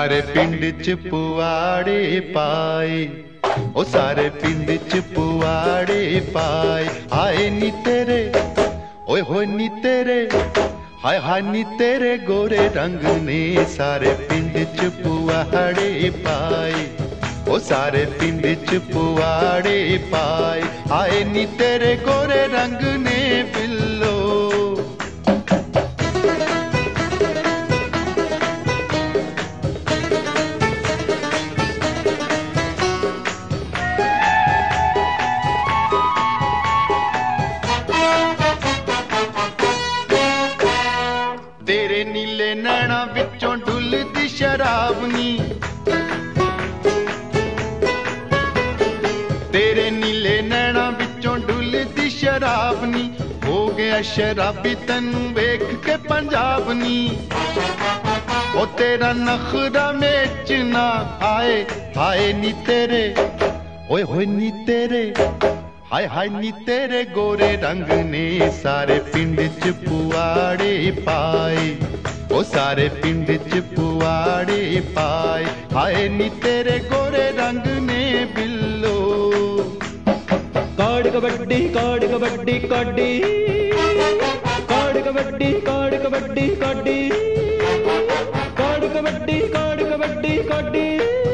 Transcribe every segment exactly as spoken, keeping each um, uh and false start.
सारे पिंड च पुआड़े पाए, ओ सारे पिंड च पुआड़े पाए। आए नी तेरे ओए होए नी तेरे, हाय हाय नी तेरे गोरे रंग ने सारे पिंड च पुआड़े पाए, ओ सारे पिंड च पुआड़े पाए। आए नी तेरे गोरे रंग ने बिल्लो। तेरे नीले नैना विचों डुलदी शराब नी, तेरे नीले नैना विचों डुलदी शराब नी। हो गया शराबी तैनू वेख के पंजाब नी। ओ तेरा नखरा मेच ना आए, आए नी तेरे ओए होए नी तेरे, हाय हाय नी तेरे गोरे रंग ने सारे पिंड च पुआड़े पाए, ओ सारे पिंड च पुआड़े पाए। हाय नी तेरे गोरे रंग ने बिल्लो। काड़ कबड्डी काड़ कबड्डी काडी, काड़ कबड्डी काड़ कबड्डी काडी, काड़ कबड्डी काड़ कबड्डी काडी।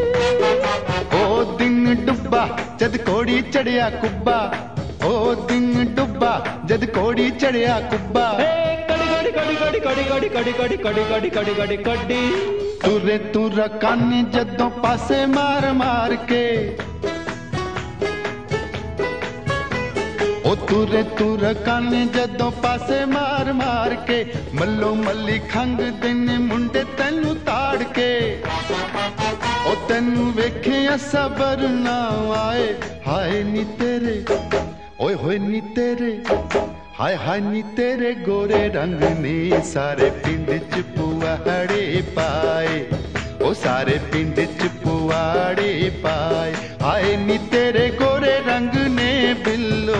ओ दिन डुब्बा जद कोड़ी चढ़िया कुब्बा, ओ दिन डुब्बा जद कोड़ी चढ़िया कुब्बा। कड़ी कड़ी कड़ी कड़ी कड़ी कड़ी कड़ी कड़ी कड़ी कड़ी कड़ी कड़ी। तुरे तुर कानी जदों पासे मार मार के, ओ तुरे तुर कानी जदों पासे मार मार के। मल्लो मल्ली खंग दिन मुंडे तैनू ताड़ के, ओ तैनू वेखिया सबर ना आए। हाय नी तेरे ओए होए नी तेरे, हाय हाय नी तेरे गोरे रंग ने सारे पिंड च पुआड़े पाए, ओ सारे पिंड च पुआड़े पाए। हाय नी तेरे गोरे रंग ने बिल्लो।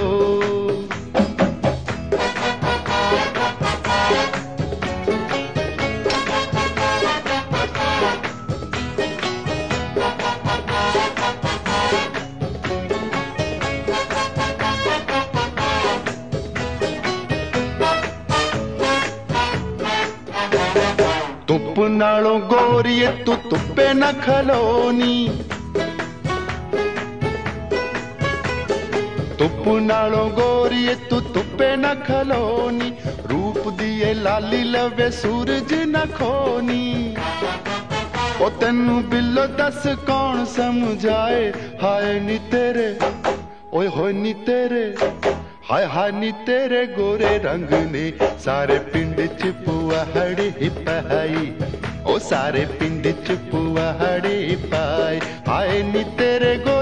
धुप नालों गोरिए तू धुप्पे न खलोनी, धुप नालों गोरिए तू धुप्पे न खलोनी। रूप दिए लाली लवे सूरज न खोनी, ओ तैनू बिल्लो दस कौन समझाए। हाय नी तेरे ओए होए नी तेरे, हाय हाय नी तेरे गोरे रंग ने सारे पिंड च पुआड़े पाई, ओ सारे पिंड च पुआड़े पाए। हाय नी तेरे गोरे